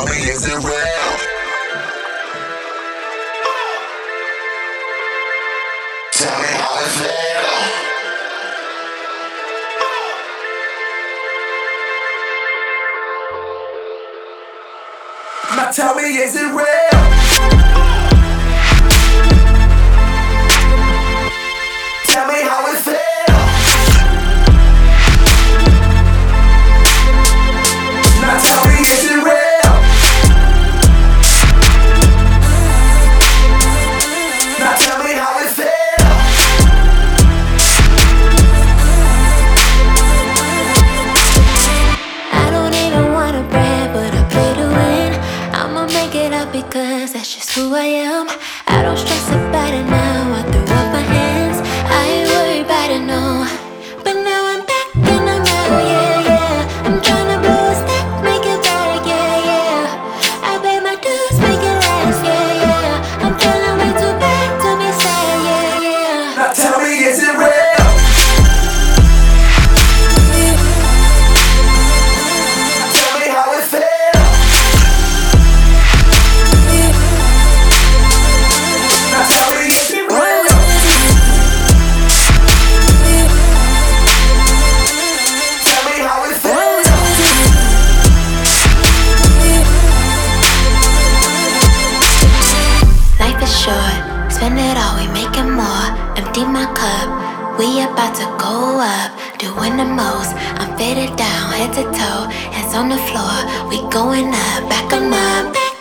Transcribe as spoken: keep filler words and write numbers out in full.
tell me, is it real? Tell me how it feels. Now tell me, is it real? Tell me how it feels. Now tell me, is it real? Now tell me how it feels. I don't even wanna brag, but I play to win. I'ma make it up because that's just who I am. I don't stress about it now, I threw up my hands. I ain't worried about it, no. But now I'm back and I'm out, yeah, yeah. I'm tryna blow a stack, make it better, yeah, yeah. I pay my dues, make it last, yeah, yeah. I'm feeling way too bad to be sad, yeah, yeah. Now tell me, is it real? Tell me how it feels. Now tell me, is it real? Tell me how it feels. Life is short, spend it all, we making more. Empty my cup, we about to go up. Doing the most, I'm faded down, head to toe, hands on the floor. We going up, back 'em up.